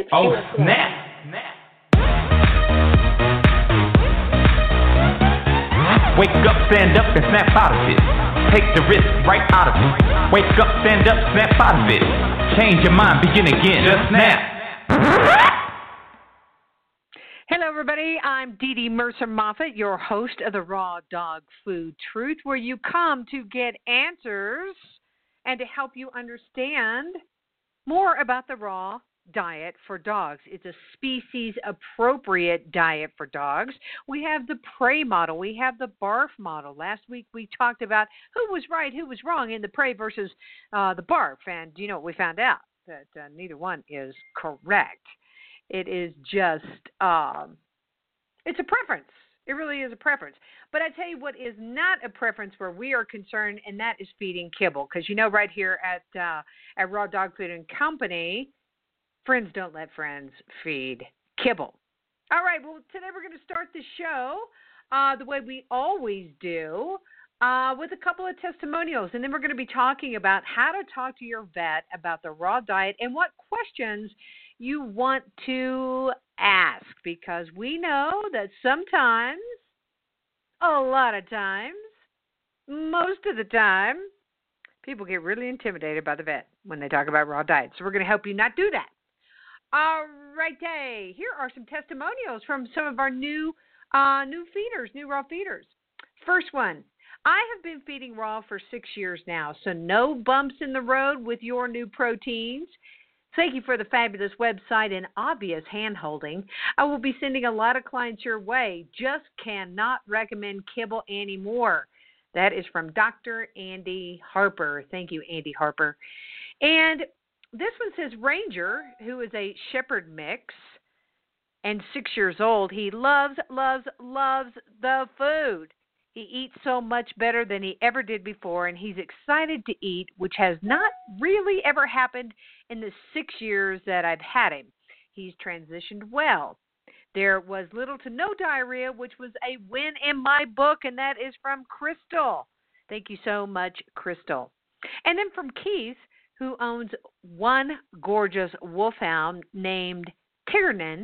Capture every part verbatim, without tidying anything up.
It's Oh, four o'clock. snap. Snap. Wake up, stand up, and snap out of it. Take the risk right out of it. Wake up, stand up, snap out of it. Change your mind, begin again. Just snap. Hello, everybody. I'm Dee Dee Mercer Moffat, your host of the Raw Dog Food Truth, where you come to get answers and to help you understand more about the raw diet for dogs. It's a species-appropriate diet for dogs. We have the prey model. We have the barf model. Last week we talked about who was right, who was wrong in the prey versus uh, the barf. And you know what we found out? That uh, neither one is correct. It is just, um, it's a preference. It really is a preference. But I tell you what is not a preference where we are concerned, and that is feeding kibble. Because you know right here at uh, at Raw Dog Food and Company, friends don't let friends feed kibble. All right, well, today we're going to start the show uh, the way we always do uh, with a couple of testimonials. And then we're going to be talking about how to talk to your vet about the raw diet and what questions you want to ask, because we know that sometimes, a lot of times, most of the time, people get really intimidated by the vet when they talk about raw diet. So we're going to help you not do that. All right, hey, here are some testimonials from some of our new uh, new feeders, new raw feeders. First one, I have been feeding raw for six years now, so no bumps in the road with your new proteins. Thank you for the fabulous website and obvious hand-holding. I will be sending a lot of clients your way. Just cannot recommend kibble anymore. That is from Doctor Andy Harper. Thank you, Andy Harper. And this one says Ranger, who is a shepherd mix and six years old. He loves, loves, loves the food. He eats so much better than he ever did before, and he's excited to eat, which has not really ever happened in the six years that I've had him. He's transitioned well. There was little to no diarrhea, which was a win in my book, and that is from Crystal. Thank you so much, Crystal. And then from Keith, who owns one gorgeous wolfhound named Tiggernon,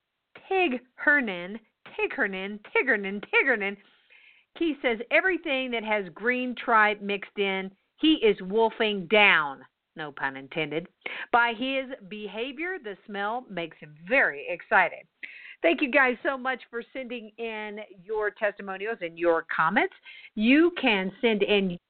Tig Hernan, Tiggernon, Tiggernon, Tiggernon. He says everything that has green tripe mixed in, he is wolfing down, no pun intended. By his behavior, the smell makes him very excited. Thank you guys so much for sending in your testimonials and your comments. You can send in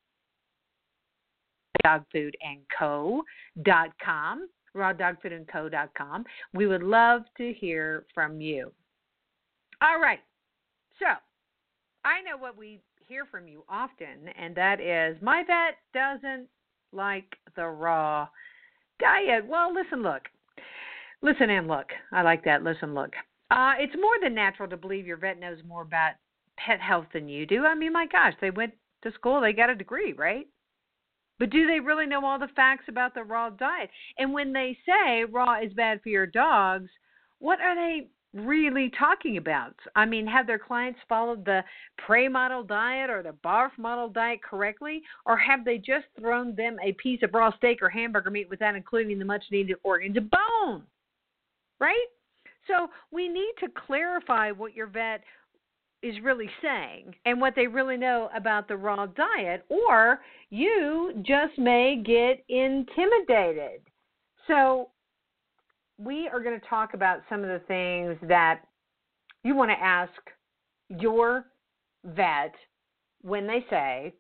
dog food and co dot com, raw dog food and co dot com. We would love to hear from you. All right, so I know what we hear from you often, and that is, my vet doesn't like the raw diet. Well, listen, look. Listen and look. I like that. Listen, look. Uh, it's more than natural to believe your vet knows more about pet health than you do. I mean, my gosh, they went to school. They got a degree, right? But do they really know all the facts about the raw diet? And when they say raw is bad for your dogs, what are they really talking about? I mean, have their clients followed the prey model diet or the barf model diet correctly? Or have they just thrown them a piece of raw steak or hamburger meat without including the much needed organs of bone? Right? So we need to clarify what your vet is really saying and what they really know about the raw diet, or you just may get intimidated. So we are going to talk about some of the things that you want to ask your vet when they say,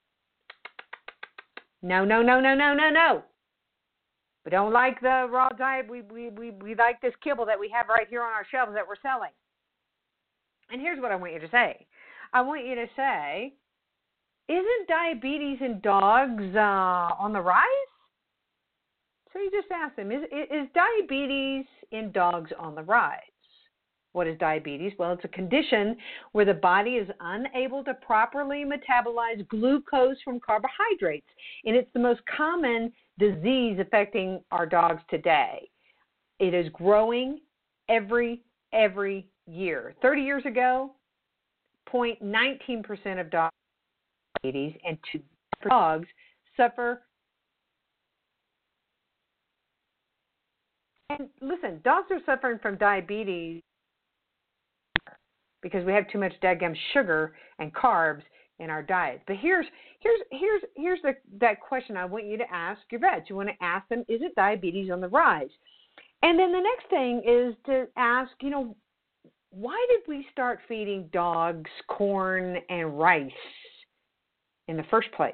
no, no, no, no, no, no, no. We don't like the raw diet. We, we, we, we like this kibble that we have right here on our shelves that we're selling. And here's what I want you to say. I want you to say, isn't diabetes in dogs uh, on the rise? So you just ask them, is, is diabetes in dogs on the rise? What is diabetes? Well, it's a condition where the body is unable to properly metabolize glucose from carbohydrates. And it's the most common disease affecting our dogs today. It is growing every, every year. thirty years ago, zero point one nine percent of dogs have diabetes, and two dogs suffer And listen, dogs are suffering from diabetes because we have too much dadgum sugar and carbs in our diet. But here's here's here's here's the that question I want you to ask your vets. You want to ask them, is it diabetes on the rise? And then the next thing is to ask, you know, why did we start feeding dogs corn and rice in the first place?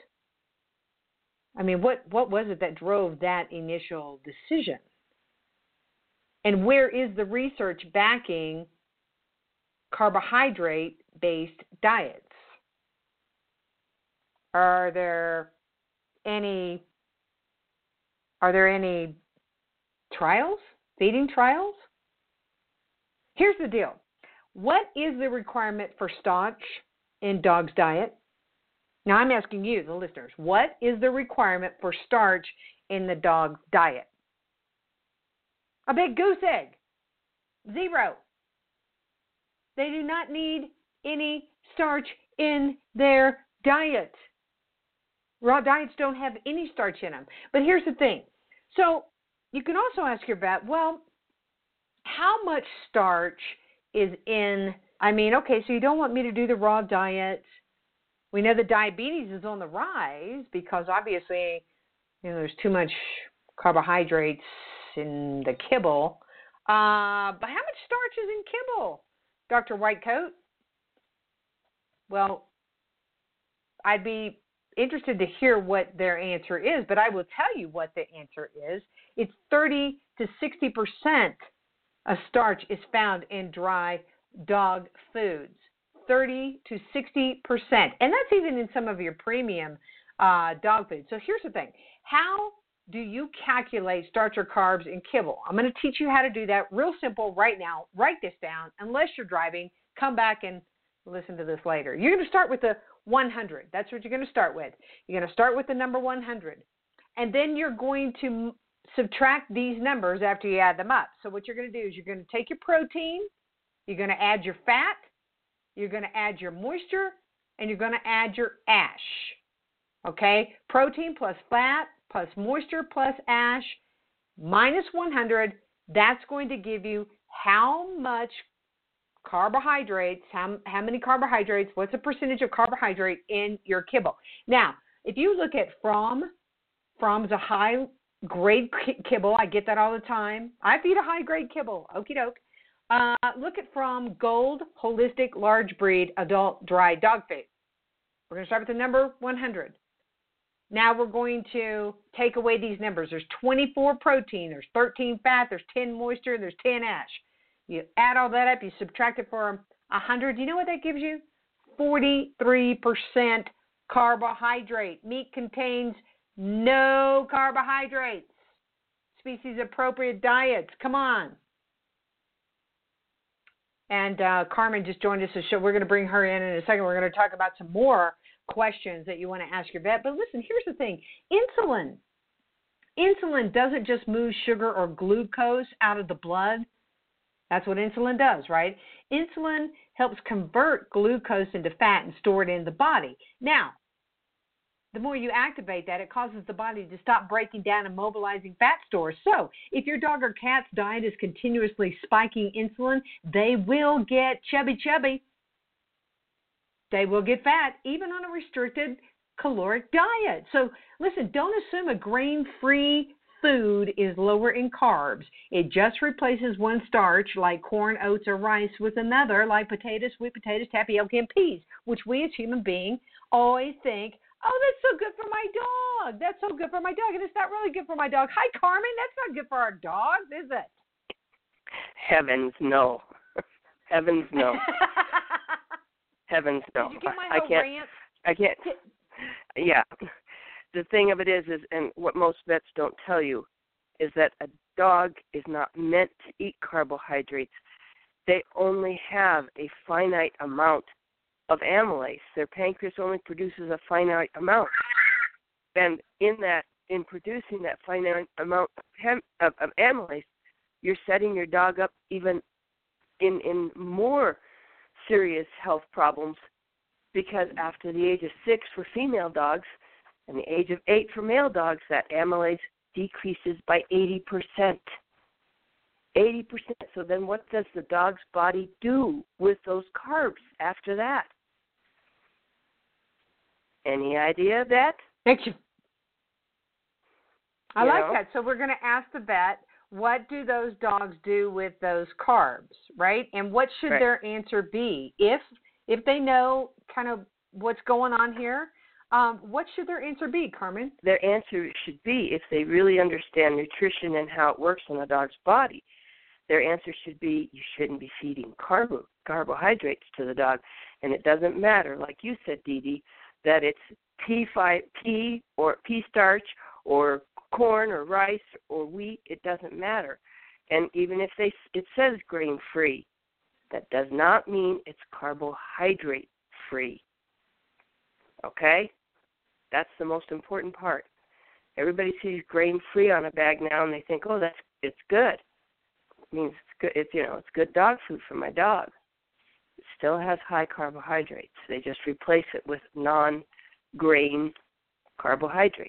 I mean, what, what was it that drove that initial decision? And where is the research backing carbohydrate-based diets? Are there any are there any trials, feeding trials? Here's the deal. What is the requirement for starch in dog's diet? Now I'm asking you, the listeners, what is the requirement for starch in the dog's diet? A big goose egg. Zero. They do not need any starch in their diet. Raw diets don't have any starch in them. But here's the thing. So you can also ask your vet, well, how much starch is in, I mean, okay, so you don't want me to do the raw diet. We know that diabetes is on the rise because obviously, you know, there's too much carbohydrates in the kibble. Uh, but how much starch is in kibble, Doctor Whitecoat? Well, I'd be interested to hear what their answer is, but I will tell you what the answer is. It's thirty to sixty percent of starch is found in dry dog foods. thirty to sixty percent. And that's even in some of your premium uh, dog food. So here's the thing. How do you calculate starch or carbs in kibble? I'm going to teach you how to do that real simple right now. Write this down. Unless you're driving, come back and listen to this later. You're going to start with the one hundred. That's what you're going to start with. You're going to start with the number one hundred. And then you're going to subtract these numbers after you add them up. So what you're going to do is you're going to take your protein, you're going to add your fat, you're going to add your moisture, and you're going to add your ash. Okay? Protein plus fat plus moisture plus ash minus one hundred. That's going to give you how much carbohydrates, how, how many carbohydrates, what's the percentage of carbohydrate in your kibble. Now, if you look at Fromm, Fromm's a high-grade kibble. I get that all the time. I feed a high-grade kibble. Okie doke. Uh, look at Fromm Gold Holistic Large Breed Adult Dry Dog Food. We're going to start with the number one hundred. Now we're going to take away these numbers. There's twenty-four protein, there's thirteen fat, there's ten moisture, there's ten ash. You add all that up, you subtract it from one hundred. You know what that gives you? forty-three percent carbohydrate. Meat contains no carbohydrates. Species appropriate diets. Come on. And uh, Carmen just joined us. So we're going to bring her in in a second. We're going to talk about some more questions that you want to ask your vet. But listen, here's the thing. Insulin. Insulin doesn't just move sugar or glucose out of the blood. That's what insulin does, right? Insulin helps convert glucose into fat and store it in the body. Now, the more you activate that, it causes the body to stop breaking down and mobilizing fat stores. So if your dog or cat's diet is continuously spiking insulin, they will get chubby chubby. They will get fat, even on a restricted caloric diet. So listen, don't assume a grain-free food is lower in carbs. It just replaces one starch, like corn, oats, or rice, with another, like potatoes, sweet potatoes, tapioca, and peas, which we as human beings always think, oh, that's so good for my dog. That's so good for my dog. And it's not really good for my dog. Hi, Carmen. That's not good for our dogs, is it? Heavens, no. Heavens, no. Heavens, no. Did you get my I can't. rant? I can't. Yeah. The thing of it is, is, and what most vets don't tell you, is that a dog is not meant to eat carbohydrates. They only have a finite amount of amylase. Their pancreas only produces a finite amount. And in that, in producing that finite amount of, hem, of, of amylase, you're setting your dog up even in, in more serious health problems, because after the age of six for female dogs and the age of eight for male dogs, that amylase decreases by eighty percent. eighty percent. So then what does the dog's body do with those carbs after that? Any idea, Vet? Thank you. I You like know? that. So we're going to ask the vet, what do those dogs do with those carbs, right? And what should Right. their answer be? If if they know kind of what's going on here, um, what should their answer be, Carmen? Their answer should be, if they really understand nutrition and how it works in a dog's body, their answer should be, you shouldn't be feeding carbo, carbohydrates to the dog. And it doesn't matter, like you said, Dee Dee, that it's pea, fi- pea or pea starch or corn or rice or wheat. It doesn't matter. And even if they it says grain-free, that does not mean it's carbohydrate-free. Okay? That's the most important part. Everybody sees grain-free on a bag now, and they think, oh, that's it's good. It means it's good. It's, you know, it's good dog food for my dog. It still has high carbohydrates. They just replace it with non-grain carbohydrates.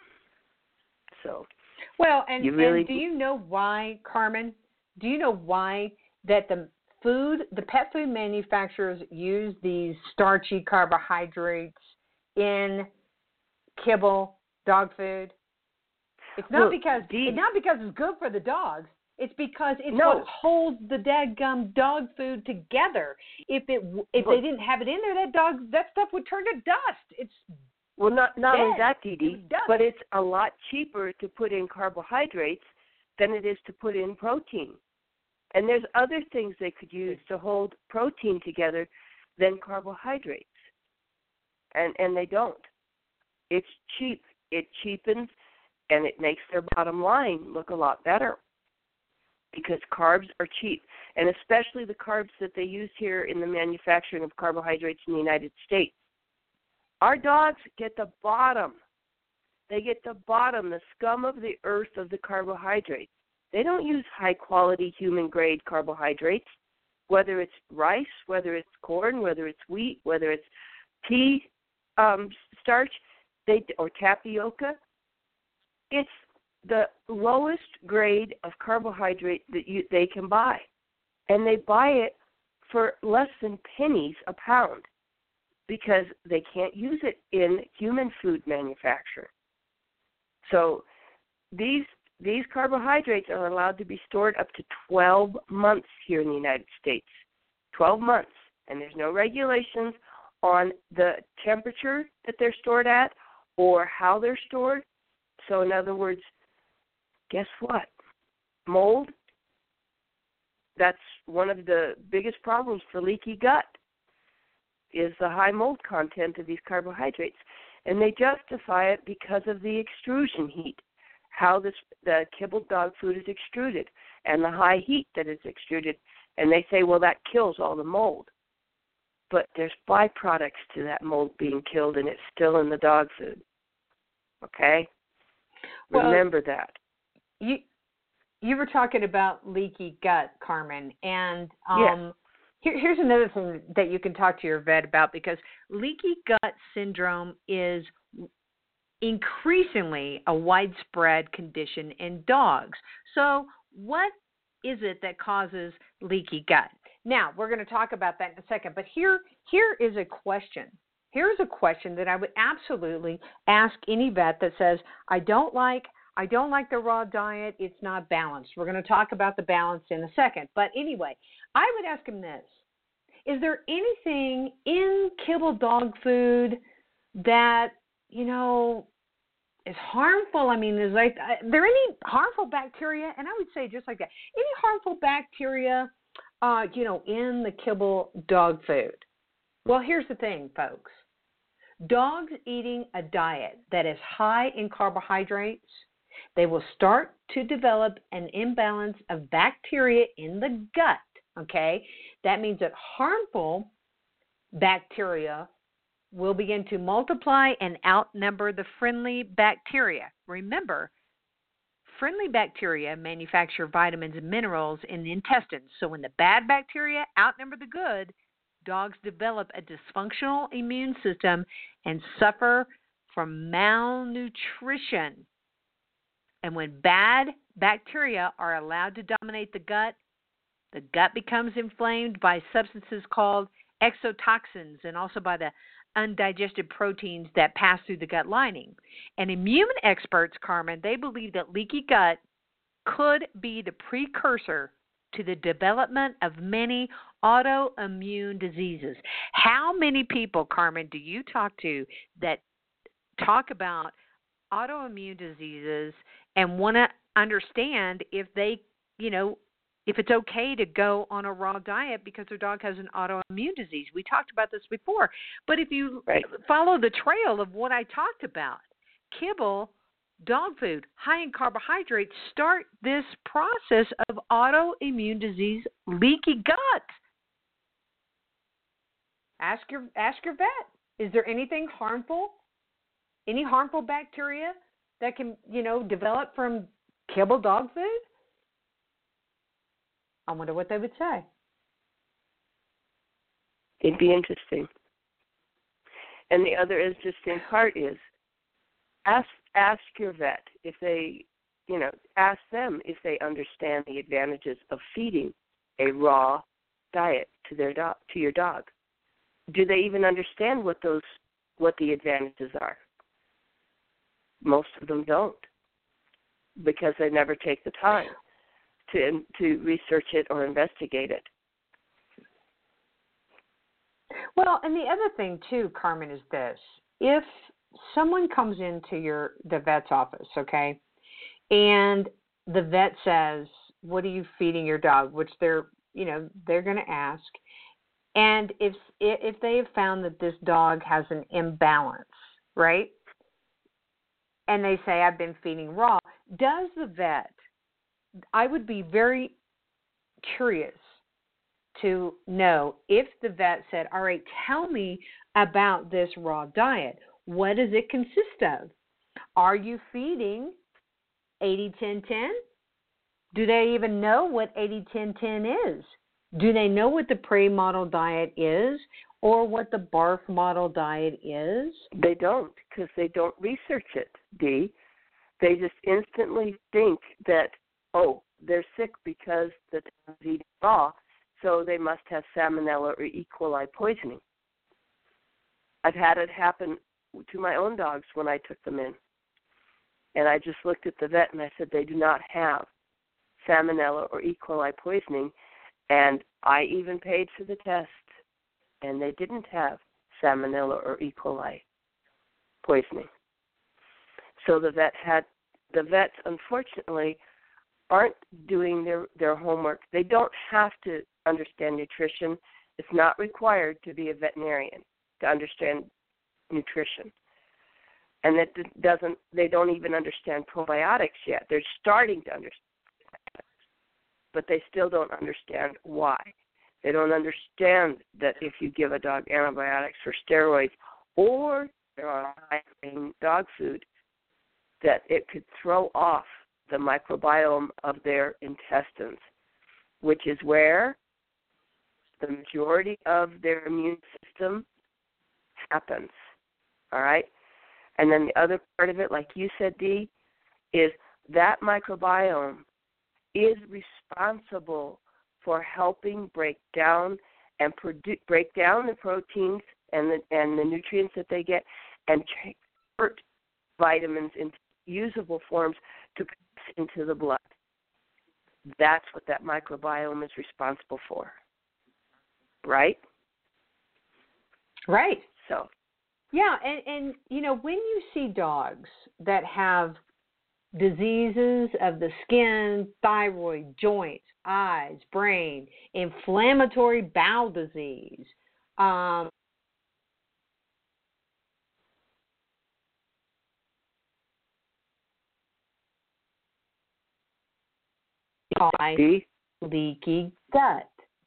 So, well, and, you really and do you know why, Carmen? Do you know why that the food, the pet food manufacturers use these starchy carbohydrates in kibble, dog food? It's not well, because Dee, it's not because it's good for the dogs. It's because it's No. what holds the dadgum dog food together. If it if Well- they didn't have it in there, that dog that stuff would turn to dust. It's Well, not not only dead. that, Dee It Dee, was dust. but it's a lot cheaper to put in carbohydrates than it is to put in protein. And there's other things they could use to hold protein together than carbohydrates. And and they don't. It's cheap. It cheapens, and it makes their bottom line look a lot better because carbs are cheap, and especially the carbs that they use here in the manufacturing of carbohydrates in the United States. Our dogs get the bottom. They get the bottom, the scum of the earth of the carbohydrates. They don't use high-quality human-grade carbohydrates, whether it's rice, whether it's corn, whether it's wheat, whether it's pea um, starch they or tapioca. It's the lowest grade of carbohydrate that you, they can buy, and they buy it for less than pennies a pound because they can't use it in human food manufacture. So these these carbohydrates are allowed to be stored up to twelve months here in the United States. twelve months, and there's no regulations on the temperature that they're stored at or how they're stored. So in other words, guess what? Mold, that's one of the biggest problems for leaky gut, is the high mold content of these carbohydrates. And they justify it because of the extrusion heat, how this the kibble dog food is extruded, and the high heat that is extruded. And they say, well, that kills all the mold. But there's byproducts to that mold being killed, and it's still in the dog food. Okay? Well, Remember that. You you were talking about leaky gut, Carmen, and um, Yeah. here, here's another thing that you can talk to your vet about, because leaky gut syndrome is increasingly a widespread condition in dogs. So what is it that causes leaky gut? Now, we're going to talk about that in a second, but here here is a question. Here's a question that I would absolutely ask any vet that says, I don't like I don't like the raw diet, it's not balanced. We're going to talk about the balance in a second. But anyway, I would ask him this. Is there anything in kibble dog food that, you know, is harmful? I mean, is like, are there any harmful bacteria? And I would say just like that, any harmful bacteria, uh, you know, in the kibble dog food? Well, here's the thing, folks. Dogs eating a diet that is high in carbohydrates, they will start to develop an imbalance of bacteria in the gut, okay? That means that harmful bacteria will begin to multiply and outnumber the friendly bacteria. Remember, friendly bacteria manufacture vitamins and minerals in the intestines. So when the bad bacteria outnumber the good, dogs develop a dysfunctional immune system and suffer from malnutrition. And when bad bacteria are allowed to dominate the gut, the gut becomes inflamed by substances called exotoxins and also by the undigested proteins that pass through the gut lining. And immune experts, Carmen, they believe that leaky gut could be the precursor to the development of many autoimmune diseases. How many people, Carmen, do you talk to that talk about autoimmune diseases and want to understand if they, you know, if it's okay to go on a raw diet because their dog has an autoimmune disease? We talked about this before. But if you right. follow the trail of what I talked about, kibble, dog food, high in carbohydrates, start this process of autoimmune disease, leaky gut. Ask your ask your vet. Is there anything harmful? Any harmful bacteria that can, you know, develop from kibble dog food? I wonder what they would say. It'd be interesting. And the other interesting part is ask ask your vet if they, you know, ask them if they understand the advantages of feeding a raw diet to their dog, to your dog. Do they even understand what those what the advantages are? Most of them don't, because they never take the time to to research it or investigate it. Well, and the other thing too, Carmen, is this: if someone comes into your the vet's office, okay, and the vet says, "What are you feeding your dog?" which they're, you know, they're going to ask, and if if they have found that this dog has an imbalance, right, and they say, "I've been feeding raw," does the vet? I would be very curious to know if the vet said, all right, tell me about this raw diet. What does it consist of? Are you feeding eighty ten ten? Do they even know what eighty ten ten is? Do they know what the Prey model diet is or what the Barf model diet is? They don't, because they don't research it, Dee. They just instantly think that, oh, they're sick because the dog is eating raw, so they must have salmonella or E. coli poisoning. I've had it happen to my own dogs when I took them in. And I just looked at the vet and I said, they do not have salmonella or E. coli poisoning. And I even paid for the test, and they didn't have salmonella or E. coli poisoning. So the vet had, the vets, unfortunately, aren't doing their, their homework. They don't have to understand nutrition. It's not required to be a veterinarian to understand nutrition. And that doesn't, they don't even understand probiotics yet. They're starting to understand, but they still don't understand why. They don't understand that if you give a dog antibiotics or steroids or dog food, that it could throw off the microbiome of their intestines, which is where the majority of their immune system happens, all right? And then the other part of it, like you said, Dee, is that microbiome is responsible for helping break down and produ- break down the proteins and the, and the nutrients that they get and convert vitamins into usable forms to pass into the blood. That's what that microbiome is responsible for, right? Right. So, yeah, and, and you know, when you see dogs that have diseases of the skin, thyroid, joints, eyes, brain, inflammatory bowel disease, um, by leaky gut.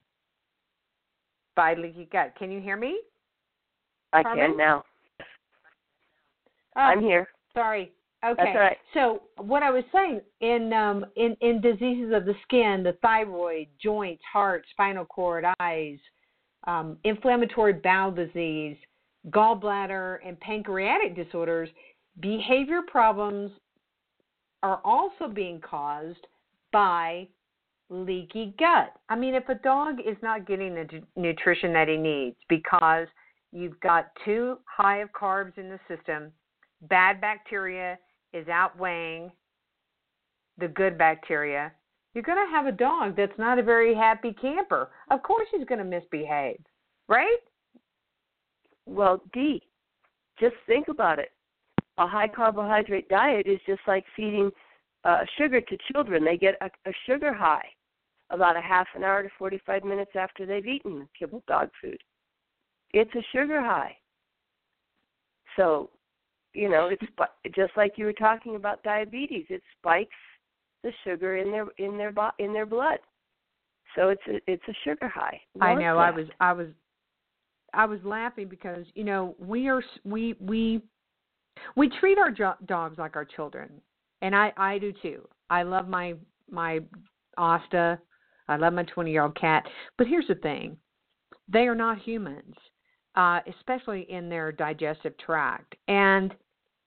By leaky gut. Can you hear me? I Carmen? can now. Oh, I'm here. Sorry. Okay. That's all right. So what I was saying, in um in, in diseases of the skin, the thyroid, joints, heart, spinal cord, eyes, um, inflammatory bowel disease, gallbladder, and pancreatic disorders, behavior problems are also being caused by leaky gut. I mean, if a dog is not getting the nutrition that he needs because you've got too high of carbs in the system, bad bacteria is outweighing the good bacteria, you're going to have a dog that's not a very happy camper. Of course he's going to misbehave, right? Well, Dee, just think about it. A high carbohydrate diet is just like feeding uh, sugar to children. They get a, a sugar high about a half an hour to forty-five minutes after they've eaten kibble dog food. It's a sugar high. So, you know, it's just like you were talking about diabetes. It spikes the sugar in their in their in their blood. So it's a, it's a sugar high. I know. I was I was I was laughing because, you know, we are we we we treat our jo- dogs like our children, and I, I do too. I love my my Asta. I love my twenty-year-old cat. But here's the thing: they are not humans, uh, especially in their digestive tract. And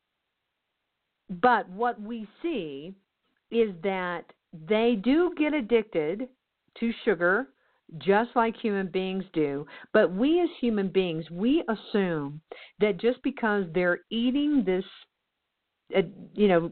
but what we see is that they do get addicted to sugar, just like human beings do. But we as human beings, we assume that just because they're eating this, uh, you know,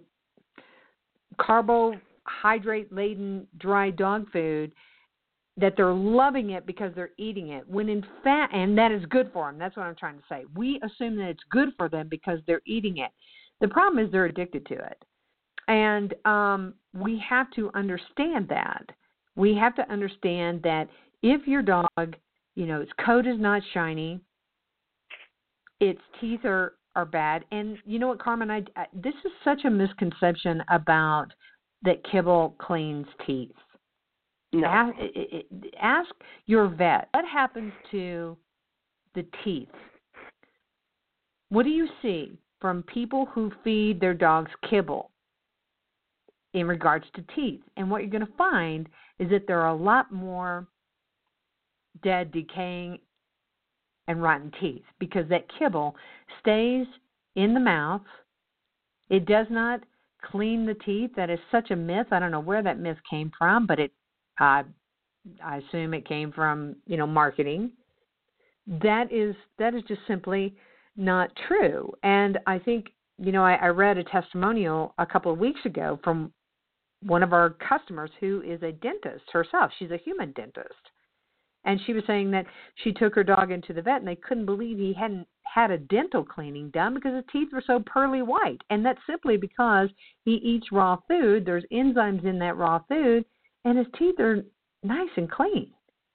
carbohydrate-laden dry dog food, that they're loving it because they're eating it. When in fact, and that is good for them. That's what I'm trying to say. We assume that it's good for them because they're eating it. The problem is they're addicted to it. And um, we have to understand that. We have to understand that if your dog, you know, its coat is not shiny, its teeth are, are bad. And you know what, Carmen, I, I, this is such a misconception about that kibble cleans teeth. No. Ask, ask your vet, what happens to the teeth? What do you see from people who feed their dogs kibble in regards to teeth? And what you're going to find is that there are a lot more dead, decaying, and rotten teeth because that kibble stays in the mouth. It does not clean the teeth. That is such a myth. I don't know where that myth came from, but it, uh, I assume it came from, you know, marketing. That is that is just simply not true. And I think, you know, I, I read a testimonial a couple of weeks ago from one of our customers who is a dentist herself. She's a human dentist. And she was saying that she took her dog into the vet and they couldn't believe he hadn't had a dental cleaning done because his teeth were so pearly white. And that's simply because he eats raw food. There's enzymes in that raw food, and his teeth are nice and clean.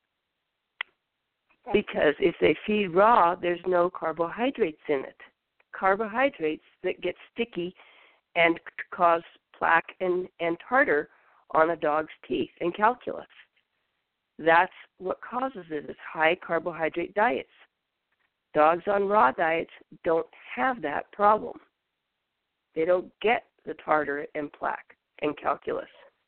Because if they feed raw, there's no carbohydrates in it. Carbohydrates that get sticky and cause plaque and, and tartar on a dog's teeth and calculus. That's what causes it, is high carbohydrate diets. Dogs on raw diets don't have that problem. They don't get the tartar and plaque and calculus.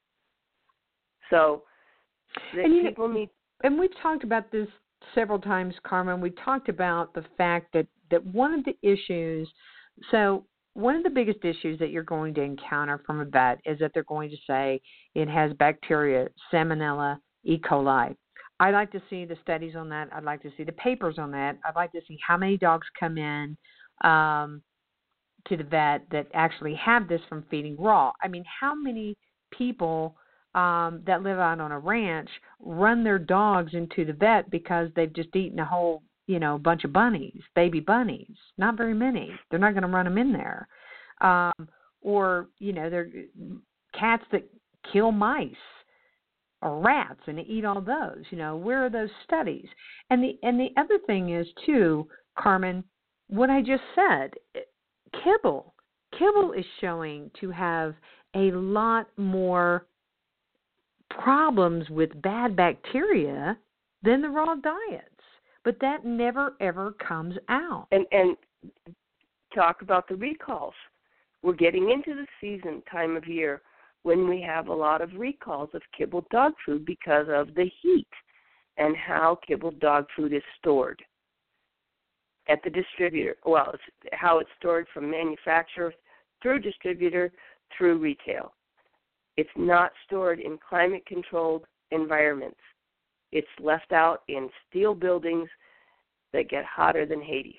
So the and people know, need... And we've talked about this several times, Carmen. We talked about the fact that, that one of the issues, so one of the biggest issues that you're going to encounter from a vet is that they're going to say it has bacteria, Salmonella, E. coli. I'd like to see the studies on that. I'd like to see the papers on that. I'd like to see how many dogs come in um, to the vet that actually have this from feeding raw. I mean, how many people um, that live out on a ranch run their dogs into the vet because they've just eaten a whole, you know, bunch of bunnies, baby bunnies? Not very many. They're not going to run them in there. Um, or, you know, they're cats that kill mice or rats and eat all those. You know, where are those studies? And the and the other thing is too, Carmen, what I just said, kibble. Kibble is showing to have a lot more problems with bad bacteria than the raw diets. But that never, ever comes out. And and talk about the recalls. We're getting into the season time of year when we have a lot of recalls of kibble dog food because of the heat and how kibble dog food is stored at the distributor. Well, it's how it's stored from manufacturer through distributor through retail. It's not stored in climate-controlled environments. It's left out in steel buildings that get hotter than Hades.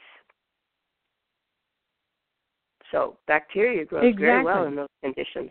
So bacteria grows Exactly. very well in those conditions.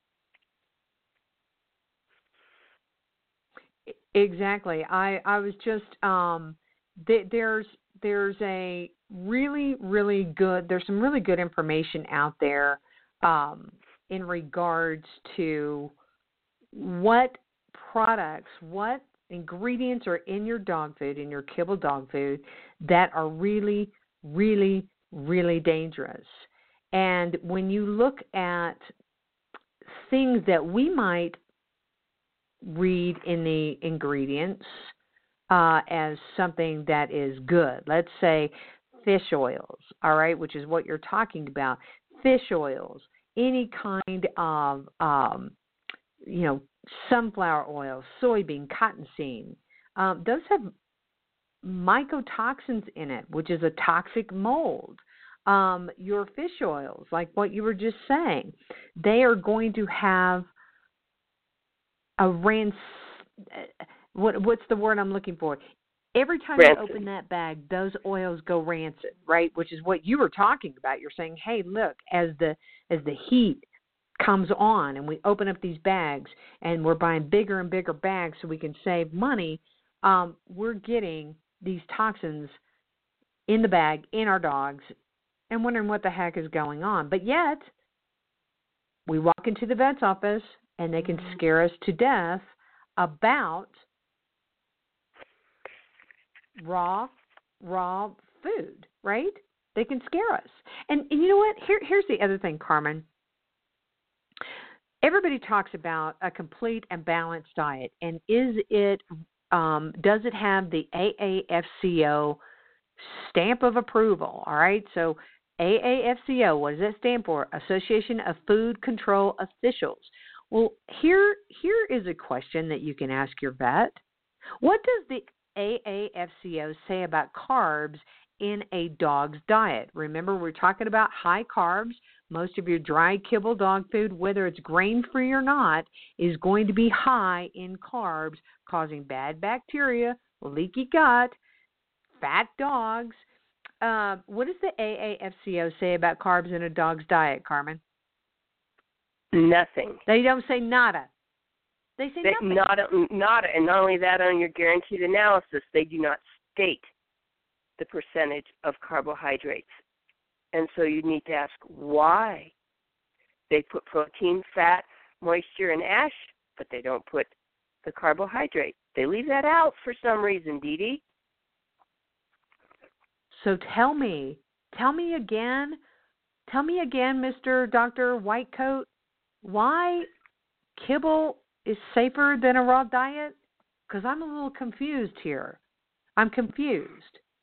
Exactly. I, I was just um, th- there's there's a really really good there's some really good information out there um, in regards to what products, what ingredients are in your dog food, in your kibble dog food, that are really really really dangerous. And when you look at things that we might read in the ingredients uh, as something that is good, let's say fish oils, all right, which is what you're talking about, fish oils, any kind of, um, you know, sunflower oil, soybean, cottonseed, um, those have mycotoxins in it, which is a toxic mold. Um, your fish oils, like what you were just saying, they are going to have a rans. What what's the word I'm looking for? Every time Rancid. you open that bag, those oils go rancid, right? Which is what you were talking about. You're saying, hey, look, as the as the heat comes on and we open up these bags and we're buying bigger and bigger bags so we can save money, um, we're getting these toxins in the bag, in our dogs, and wondering what the heck is going on. But yet, we walk into the vet's office and they can scare us to death about raw, raw food, right? They can scare us. And, and you know what? Here, here's the other thing, Carmen. Everybody talks about a complete and balanced diet, and is it, um, does it have the A A F C O stamp of approval? All right, so A A F C O, what does that stand for? Association of Food Control Officials. Well, here here is a question that you can ask your vet. What does the A A F C O say about carbs in a dog's diet? Remember, we're talking about high carbs. Most of your dry kibble dog food, whether it's grain-free or not, is going to be high in carbs, causing bad bacteria, leaky gut, fat dogs. Uh, what does the A A F C O say about carbs in a dog's diet, Carmen? Nothing. They don't say nada. They say They, nothing. nada, nada. And not only that, on your guaranteed analysis, they do not state the percentage of carbohydrates. And so you need to ask why. They put protein, fat, moisture, and ash, but they don't put the carbohydrate. They leave that out for some reason, Dee Dee. So tell me, tell me again, tell me again, Mister Doctor Whitecoat, why kibble is safer than a raw diet? Because I'm a little confused here. I'm confused.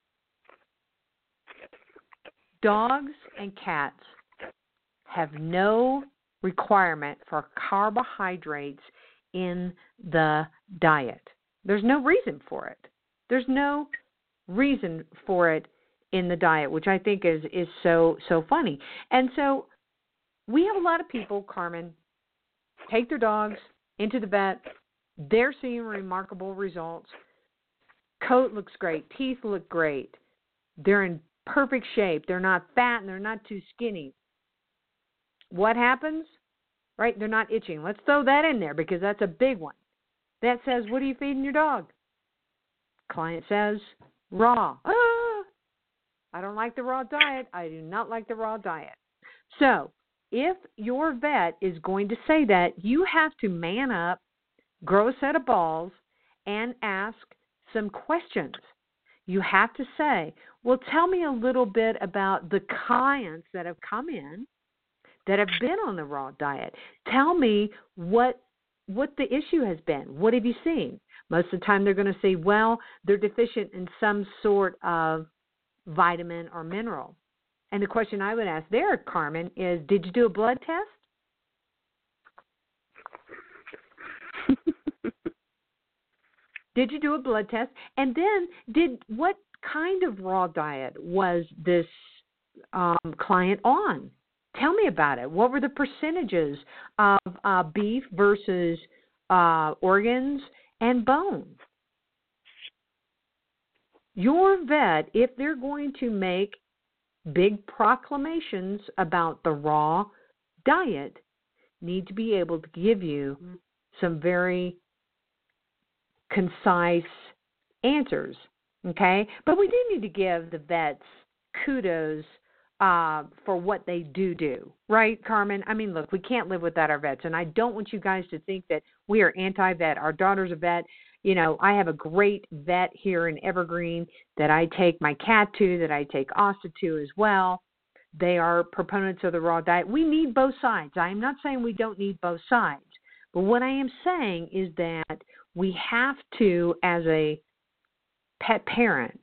Dogs and cats have no requirement for carbohydrates in the diet. There's no reason for it. There's no reason for it in the diet, which I think is, is so, so funny. And so we have a lot of people, Carmen, take their dogs into the vet. They're seeing remarkable results. Coat looks great. Teeth look great. They're in perfect shape. They're not fat and they're not too skinny. What happens? Right? They're not itching. Let's throw that in there because that's a big one. That says, what are you feeding your dog? Client says, raw. Ah, I don't like the raw diet. I do not like the raw diet. So if your vet is going to say that, you have to man up, grow a set of balls, and ask some questions. You have to say, well, tell me a little bit about the clients that have come in that have been on the raw diet. Tell me what what the issue has been. What have you seen? Most of the time they're going to say, well, they're deficient in some sort of vitamin or mineral. And the question I would ask there, Carmen, is did you do a blood test? Did you do a blood test? And then did what kind of raw diet was this um, client on? Tell me about it. What were the percentages of uh, beef versus uh, organs and bone? Your vet, if they're going to make big proclamations about the raw diet, need to be able to give you some very concise answers, okay? But we do need to give the vets kudos uh, for what they do do, right, Carmen? I mean, look, we can't live without our vets, and I don't want you guys to think that we are anti-vet. Our daughter's a vet. You know, I have a great vet here in Evergreen that I take my cat to, that I take Asta to as well. They are proponents of the raw diet. We need both sides. I am not saying we don't need both sides. But what I am saying is that we have to, as a pet parent,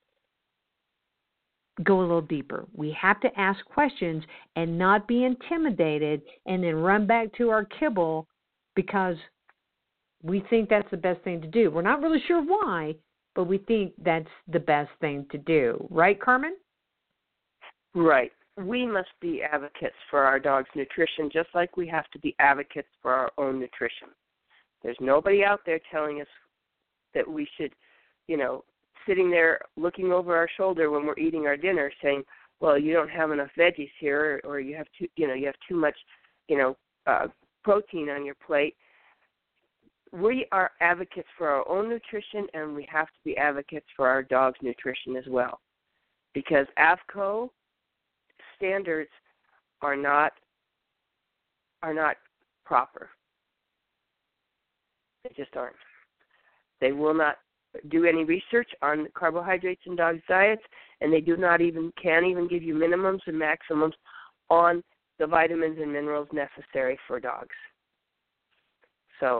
go a little deeper. We have to ask questions and not be intimidated and then run back to our kibble because we think that's the best thing to do. We're not really sure why, but we think that's the best thing to do. Right, Carmen? Right. We must be advocates for our dog's nutrition just like we have to be advocates for our own nutrition. There's nobody out there telling us that we should, you know, sitting there looking over our shoulder when we're eating our dinner saying, well, you don't have enough veggies here, or you have too, you know, you have too much, you know, uh, protein on your plate. We are advocates for our own nutrition, and we have to be advocates for our dog's nutrition as well, because A F C O standards are not are not proper. They just aren't. They will not do any research on carbohydrates in dogs' diets, and they do not even can't even give you minimums and maximums on the vitamins and minerals necessary for dogs. So,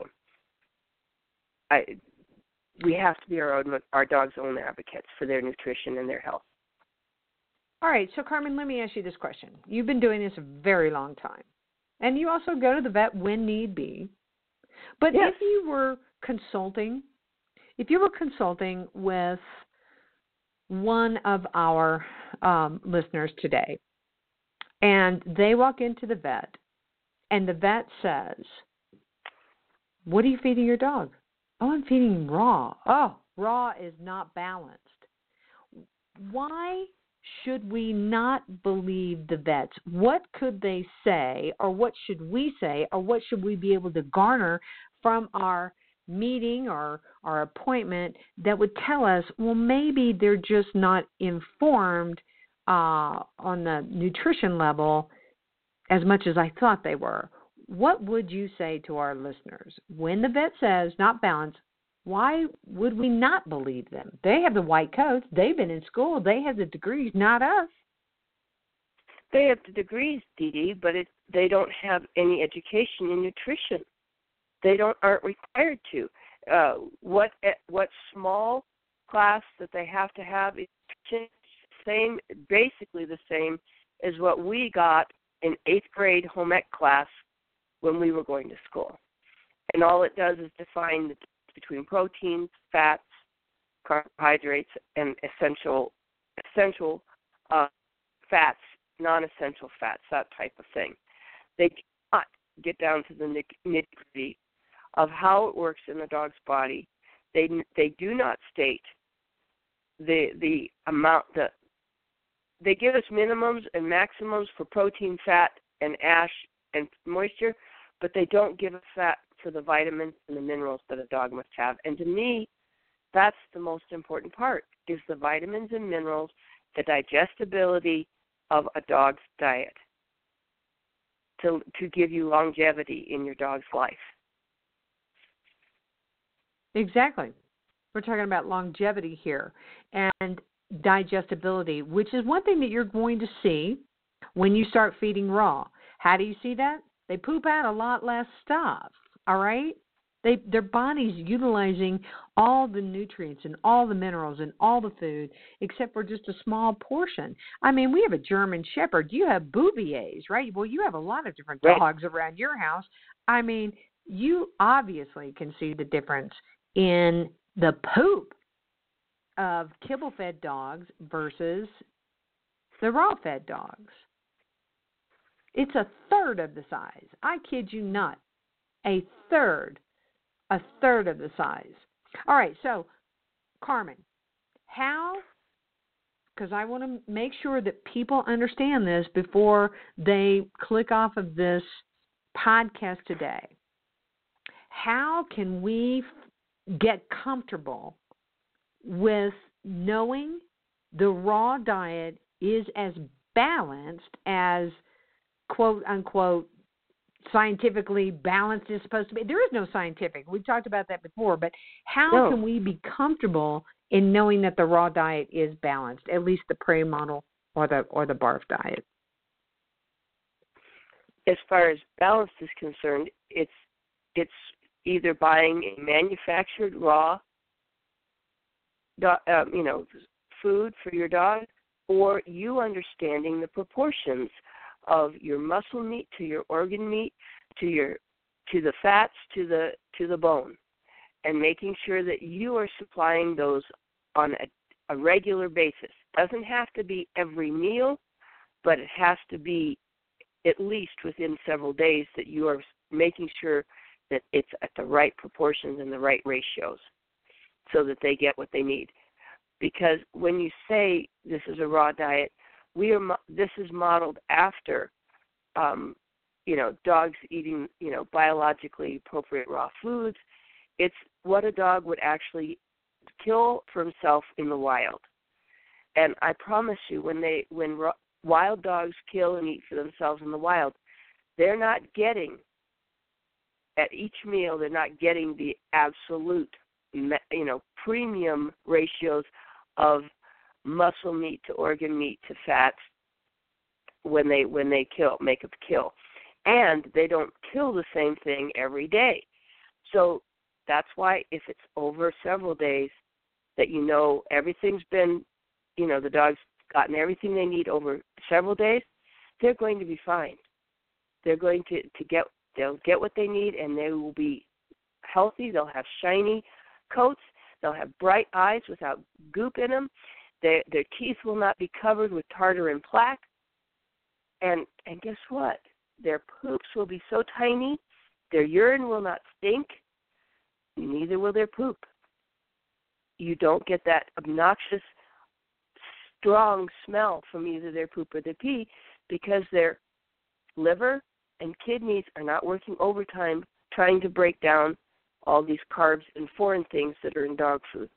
I we have to be our own our dog's own advocates for their nutrition and their health. All right, so Carmen, let me ask you this question. You've been doing this a very long time, and you also go to the vet when need be. But yes. if you were consulting, if you were consulting with one of our um, listeners today, and they walk into the vet, and the vet says, "What are you feeding your dog?" "Oh, I'm feeding him raw." "Oh, raw is not balanced." Why should we not believe the vets? What could they say, or what should we say, or what should we be able to garner from our meeting or our appointment that would tell us, well, maybe they're just not informed uh, on the nutrition level as much as I thought they were? What would you say to our listeners? When the vet says not balanced, why would we not believe them? They have the white coats. They've been in school. They have the degrees, not us. They have the degrees, Dee Dee, but it, they don't have any education in nutrition. They don't aren't required to. Uh, what what small class that they have to have is same, basically the same as what we got in eighth grade home ec class when we were going to school. And all it does is define the between proteins, fats, carbohydrates, and essential essential uh, fats, non-essential fats, that type of thing. They cannot get down to the nitty-gritty of how it works in the dog's body. They they do not state the the amount that they give us minimums and maximums for protein, fat, and ash and moisture, but they don't give us that for the vitamins and the minerals that a dog must have. And to me, that's the most important part, is the vitamins and minerals, the digestibility of a dog's diet to to give you longevity in your dog's life. Exactly. We're talking about longevity here and digestibility, which is one thing that you're going to see when you start feeding raw. How do you see that? They poop out a lot less stuff. All right? They, their body's utilizing all the nutrients and all the minerals and all the food except for just a small portion. I mean, we have a German Shepherd. You have Bouviers, right? Well, you have a lot of different right. dogs around your house. I mean, you obviously can see the difference in the poop of kibble-fed dogs versus the raw-fed dogs. It's a third of the size. I kid you not. A third. A third of the size. All right, so, Carmen, how, because I want to make sure that people understand this before they click off of this podcast today. How can we get comfortable with knowing the raw diet is as balanced as, quote unquote, scientifically balanced is supposed to be? There is no scientific. We've talked about that before, but how No. can we be comfortable in knowing that the raw diet is balanced, at least the prey model or the or the barf diet? As far as balanced is concerned, it's it's either buying a manufactured raw, do, um, you know, food for your dog, or you understanding the proportions of your muscle meat to your organ meat to your to the fats to the to the bone, and making sure that you are supplying those on a, a regular basis. Doesn't have to be every meal, but it has to be at least within several days that you are making sure that it's at the right proportions and the right ratios so that they get what they need. Because when you say this is a raw diet, we are this is modeled after, um, you know, dogs eating, you know, biologically appropriate raw foods. It's what a dog would actually kill for himself in the wild. And I promise you, when they when raw, wild dogs kill and eat for themselves in the wild, they're not getting, at each meal, they're not getting the absolute, you know, premium ratios of muscle meat to organ meat to fats when they when they kill, make a kill. And they don't kill the same thing every day. So that's why if it's over several days that you know everything's been, you know, the dog's gotten everything they need over several days, they're going to be fine. They're going to, to get, they'll get what they need, and they will be healthy. They'll have shiny coats. They'll have bright eyes without goop in them. Their, their teeth will not be covered with tartar and plaque. And and guess what? Their poops will be so tiny, their urine will not stink, neither will their poop. You don't get that obnoxious, strong smell from either their poop or their pee because their liver and kidneys are not working overtime trying to break down all these carbs and foreign things that are in dog food.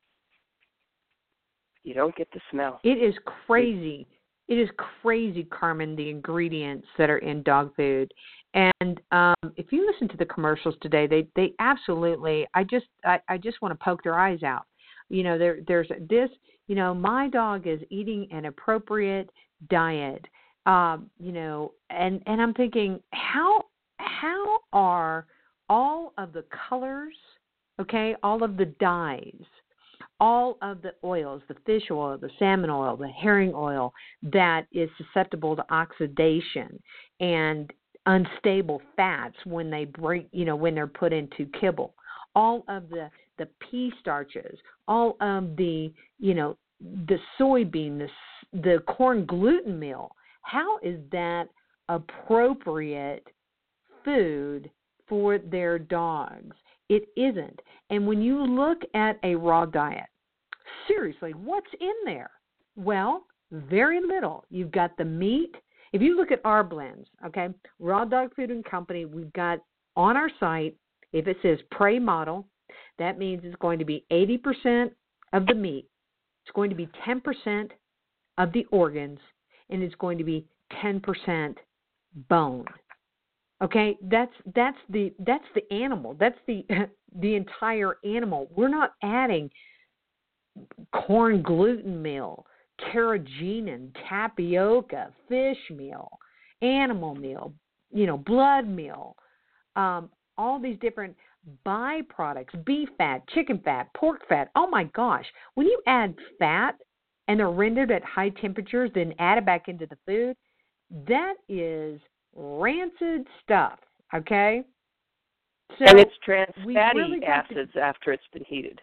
You don't get the smell. It is crazy. It is crazy, Carmen, the ingredients that are in dog food. And um, if you listen to the commercials today, they, they absolutely, I just I, I just want to poke their eyes out. You know, there there's this, you know, my dog is eating an appropriate diet. Um, you know, and, and I'm thinking, how how are all of the colors, okay, all of the dyes, all of the oils, the fish oil, the salmon oil, the herring oil that is susceptible to oxidation and unstable fats when they break, you know, when they're put into kibble, all of the, the pea starches, all of the, you know, the soybean, the, the corn gluten meal, how is that appropriate food for their dogs? It isn't. And when you look at a raw diet, seriously, what's in there? Well, very little. You've got the meat. If you look at our blends, okay, Raw Dog Food and Company, we've got on our site, if it says prey model, that means it's going to be eighty percent of the meat. It's going to be ten percent of the organs, and it's going to be ten percent bone. Okay, that's that's the that's the animal. That's the the entire animal. We're not adding corn gluten meal, carrageenan, tapioca, fish meal, animal meal, you know, blood meal, um, all these different byproducts, beef fat, chicken fat, pork fat. Oh my gosh, when you add fat and they're rendered at high temperatures, then add it back into the food, that is rancid stuff, okay? So and it's trans fatty really acids to... after it's been heated.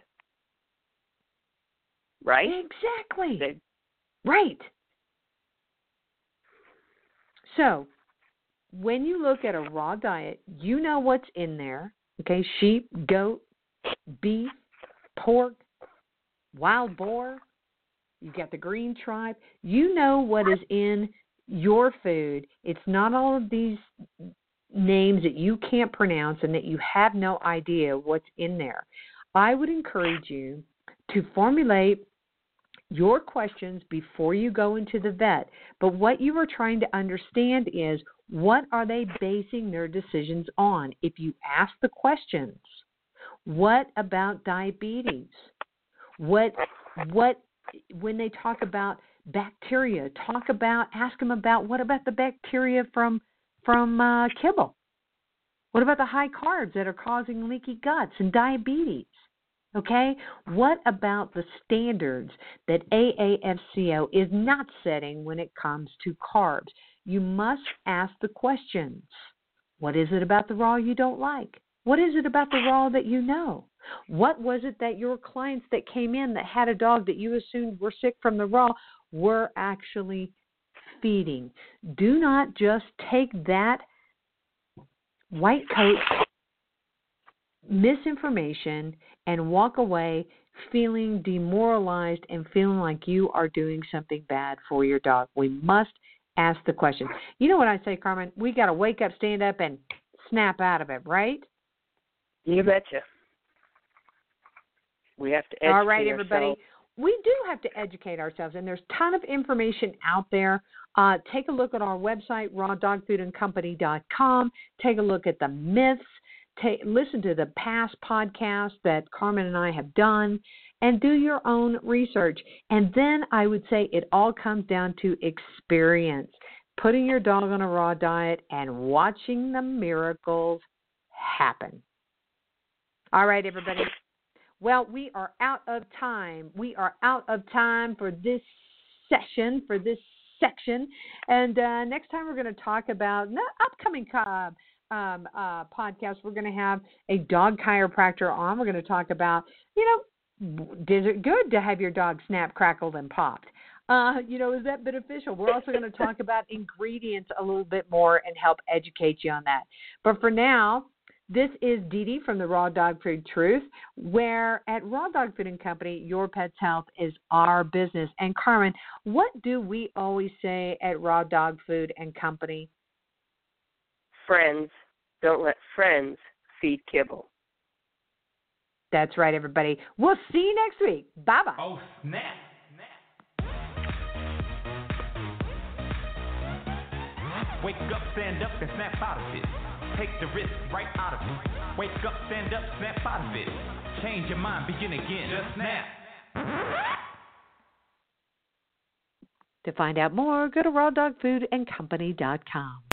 Right? Exactly. They... Right. So when you look at a raw diet, you know what's in there. Okay, sheep, goat, beef, pork, wild boar. You got the green tribe. You know what is in your food. It's not all of these names that you can't pronounce and that you have no idea what's in there. I would encourage you to formulate your questions before you go into the vet. But what you are trying to understand is, what are they basing their decisions on? If you ask the questions, what about diabetes? What, what, when they talk about bacteria, talk about, ask them about, what about the bacteria from, from uh, kibble? What about the high carbs that are causing leaky guts and diabetes? Okay, what about the standards that A A F C O is not setting when it comes to carbs? You must ask the questions. What is it about the raw you don't like? What is it about the raw that you know? What was it that your clients that came in that had a dog that you assumed were sick from the raw were actually feeding? Do not just take that white coat misinformation and walk away feeling demoralized and feeling like you are doing something bad for your dog. We must ask the question. You know what I say, Carmen? We got to wake up, stand up, and snap out of it, right? You betcha. We have to educate All right, everybody. ourselves. We do have to educate ourselves, and there's a ton of information out there. Uh, take a look at our website, raw dog food and company dot com. Take a look at the myths. Take, listen to the past podcasts that Carmen and I have done, and do your own research. And then I would say it all comes down to experience, putting your dog on a raw diet and watching the miracles happen. All right, everybody. Well, we are out of time. We are out of time for this session, for this section. And uh, next time we're going to talk about the upcoming uh, um, uh, podcast. We're going to have a dog chiropractor on. We're going to talk about, you know, is it good to have your dog snap, crackled, and popped? Uh, you know, is that beneficial? We're also going to talk about ingredients a little bit more and help educate you on that. But for now, this is Dee Dee from the Raw Dog Food Truth, where at Raw Dog Food and Company, your pet's health is our business. And Carmen, what do we always say at Raw Dog Food and Company? Friends, don't let friends feed kibble. That's right, everybody. We'll see you next week. Bye-bye. Oh, snap. Wake up, stand up, and snap out of it. Take the risk right out of it. Wake up, stand up, snap out of it. Change your mind, begin again. Just snap. To find out more, go to raw dog food and company dot com.